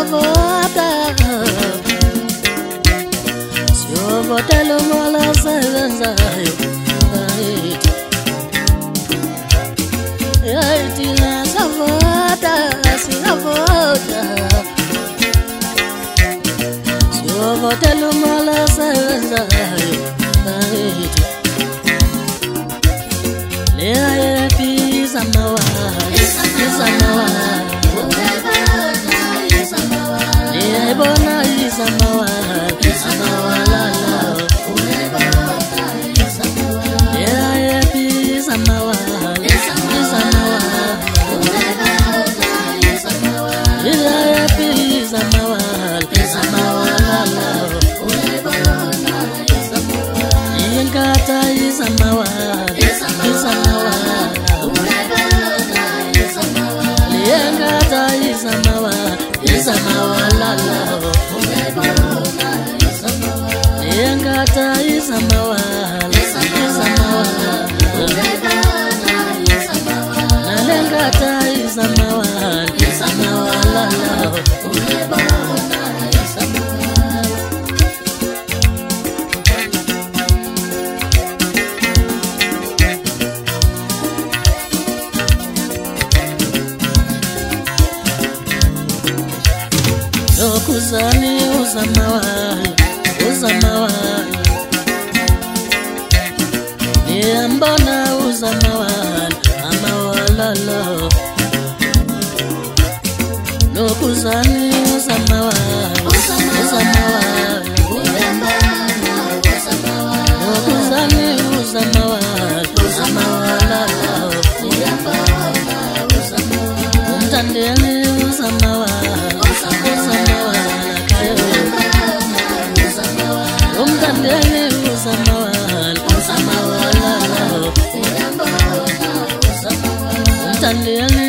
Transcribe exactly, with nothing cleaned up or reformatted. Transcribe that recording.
savota Siovota lo mola savenza Aiti la savota Siovota Siovota lo mola savenza Lea pisa mawa Pisa mawa Lea bona isa mawa Isa mawa la la Lea pisa mawa Pisa mawa Lea pisa mawa Isa mawa la la Yengata isa mawa Isa mawa Yengata isa mawa Isa mawa la la Yengata isa mawa Isa mawa Yengata isa mawa Isa mawa la la Kuzani uzamawali, uzamawali Niambona uzamawali, amawalala Nokuzani uzamawali, uzamawali Nokuzani uzamawali, uzamawalala Umtandeni uzamawali Umtandeni uzamawali, uzamawalala Umtandeni